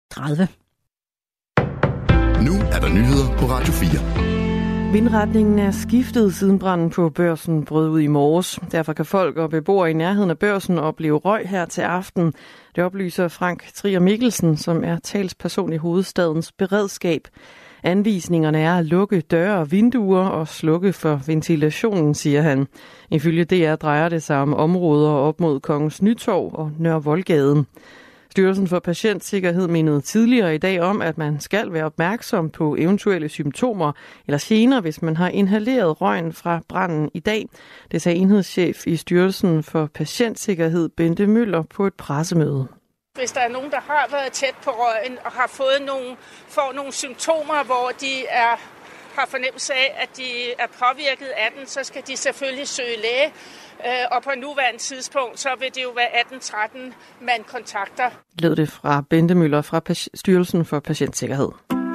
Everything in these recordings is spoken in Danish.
30. Nu er der nyheder på Radio 4. Vindretningen er skiftet siden branden på Børsen brød ud i morges. Derfor kan folk og beboere i nærheden af Børsen opleve røg her til aften. Det oplyser Frank Trier Mikkelsen, som er talsperson i hovedstadens beredskab. Anvisningerne er at lukke døre og vinduer og slukke for ventilationen, siger han. Ifølge DR drejer det sig om områder op mod Kongens Nytorv og Nørre Voldgade. Styrelsen for Patientsikkerhed mindede tidligere i dag om, at man skal være opmærksom på eventuelle symptomer eller gener, hvis man har inhaleret røgen fra branden i dag. Det sagde enhedschef i Styrelsen for Patientsikkerhed, Bente Møller, på et pressemøde. Hvis der er nogen, der har været tæt på røgen og har får nogle symptomer, hvor de har fornemmelse af, at de er påvirket af den, så skal de selvfølgelig søge læge. Og på nuværende tidspunkt, så vil det jo være 1813, man kontakter. Lød det fra Bente Møller fra Styrelsen for Patientsikkerhed.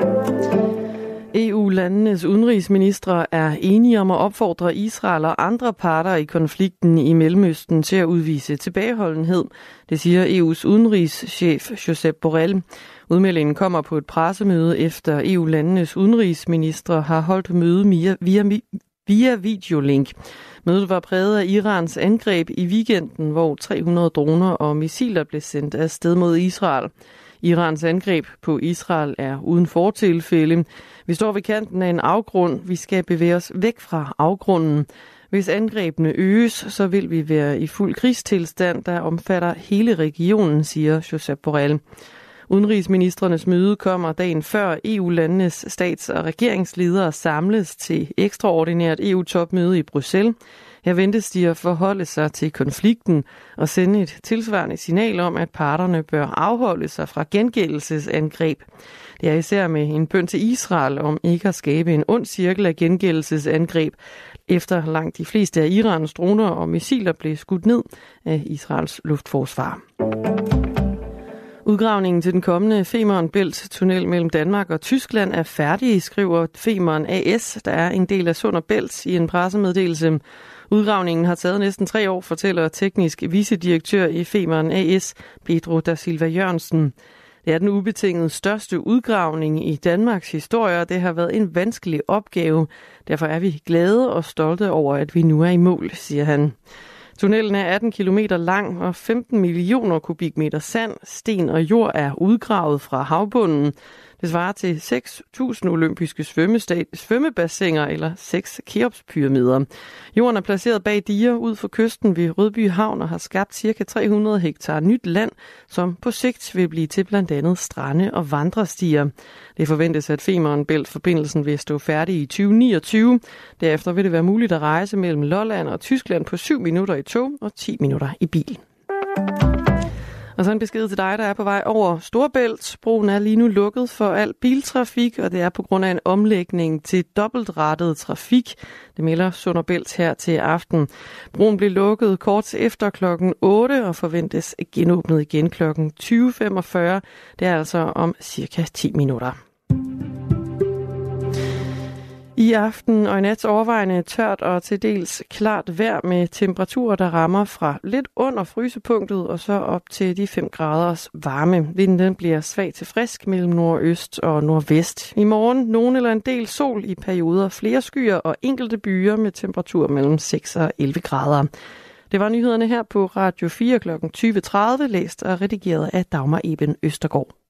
EU-landenes udenrigsministre er enige om at opfordre Israel og andre parter i konflikten i Mellemøsten til at udvise tilbageholdenhed. Det siger EU's udenrigschef Josep Borrell. Udmeldingen kommer på et pressemøde efter EU-landenes udenrigsministre har holdt møde via videolink. Mødet var præget af Irans angreb i weekenden, hvor 300 droner og missiler blev sendt afsted mod Israel. Irans angreb på Israel er uden fortilfælde. Vi står ved kanten af en afgrund. Vi skal bevæge os væk fra afgrunden. Hvis angrebene øges, så vil vi være i fuld krigstilstand, der omfatter hele regionen, siger Josep Borrell. Udenrigsministrenes møde kommer dagen før EU-landenes stats- og regeringsledere samles til ekstraordinært EU-topmøde i Bruxelles. Her ventes de at forholde sig til konflikten og sende et tilsvarende signal om, at parterne bør afholde sig fra gengældelsesangreb. Det er især med en bøn til Israel om ikke at skabe en ond cirkel af gengældelsesangreb, efter langt de fleste af Irans droner og missiler blev skudt ned af Israels luftforsvar. Udgravningen til den kommende Femern Bælt-tunnel mellem Danmark og Tyskland er færdig, skriver Femern AS, der er en del af Sund og Bælt, i en pressemeddelelse. Udgravningen har taget næsten 3 år, fortæller teknisk vicedirektør i Femern AS, Pedro da Silva Jørgensen. Det er den ubetinget største udgravning i Danmarks historie, og det har været en vanskelig opgave. Derfor er vi glade og stolte over, at vi nu er i mål, siger han. Tunnelen er 18 km lang, og 15 millioner kubikmeter sand, sten og jord er udgravet fra havbunden. Det svarer til 6.000 olympiske svømmebassiner eller 6 Keopspyramider. Jorden er placeret bag diger ud for kysten ved Rødby Havn og har skabt ca. 300 hektar nyt land, som på sigt vil blive til blandt andet strande og vandrestier. Det forventes, at Femern Bælt-forbindelsen vil stå færdig i 2029. Derefter vil det være muligt at rejse mellem Lolland og Tyskland på 7 minutter i tog og 10 minutter i bil. Og så en besked til dig, der er på vej over Storebælt. Broen er lige nu lukket for al biltrafik, og det er på grund af en omlægning til dobbeltrettet trafik. Det melder Sund og Bælt her til aften. Broen blev lukket kort efter klokken 8 og forventes genåbnet igen klokken 20.45. Det er altså om cirka 10 minutter. I aften og i nat overvejende tørt og til dels klart vejr med temperaturer, der rammer fra lidt under frysepunktet og så op til de 5 graders varme. Vinden bliver svag til frisk mellem nordøst og nordvest. I morgen nogen eller en del sol i perioder, flere skyer og enkelte byer med temperatur mellem 6 og 11 grader. Det var nyhederne her på Radio 4 kl. 20.30, læst og redigeret af Dagmar Eben Østergaard.